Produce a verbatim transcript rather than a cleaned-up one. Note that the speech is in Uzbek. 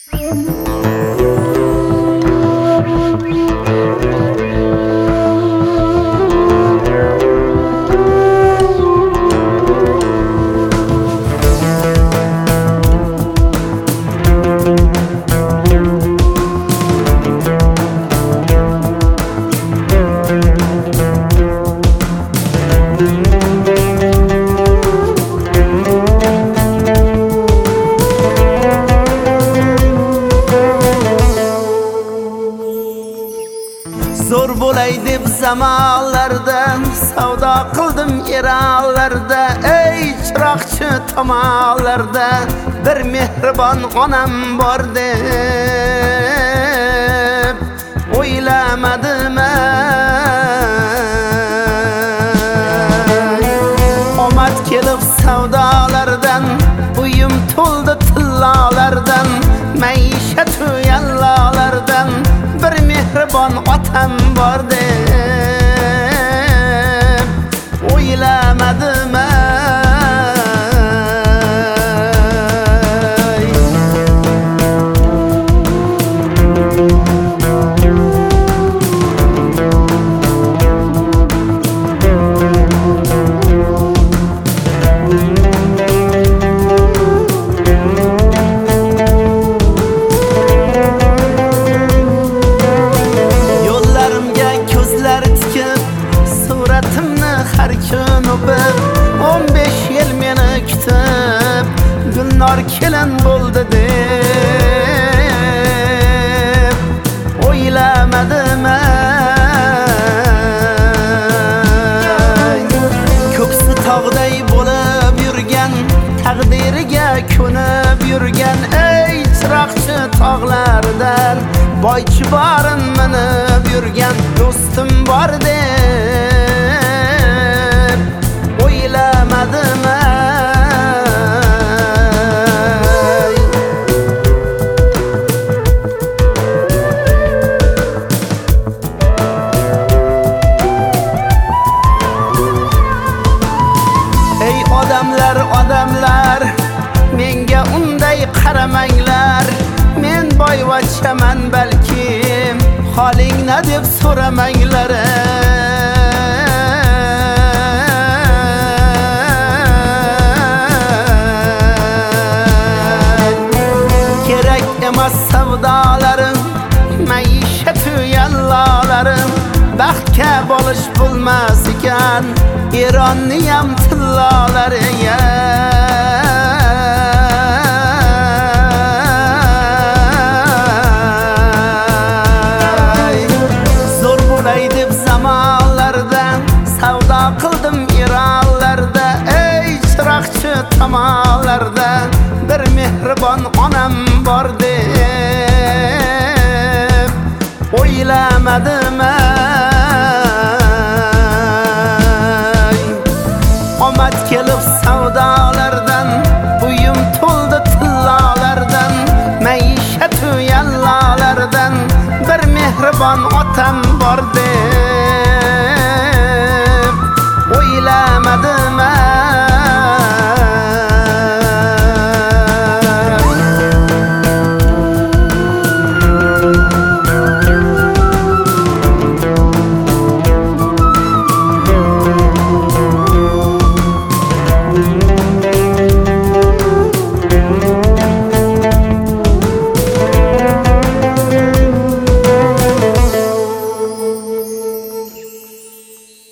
Zor bo'lay deb zamonlarda savdo qildim yerlarda, ey chiroqchi tomonlarda bir mehribon onam bor deb o'ylamadim. Omad kelib savdolardan, uyim to'ldi tillolardan, maishat yallolardan bir mehribon otam bor deb o'ylamadim. Har kun o'pib o'n besh yil meni kutib Gulnor kelin bo'ldi deb o'ylamadim. Ko'ksi tog'day bo'lib yurgan, taqdiriga ko'nib yurgan, ey chiroqchi tog'lardan boychi borin minib yurgan do'stim bor deb o'ylamadim. Ey odamlar, odamlar, menga unday qaramanglar. Men boyvachchaman balkim, holingni deb so'ramanglar. Savdolarim, maishat yallolarim, baxtga bolish bo'lmas ekan Eronniyam tillolariga. Zo'r bo'lay deb zamonlarda savdo qildim Eronlarda, ey chiroqchi tomonlarda bir mehribon onam bor deb o'ylamadim. Omad kelib savdolardan, uyim to'ldi tillolardan, maishat yallolardan bir mehribon otam bor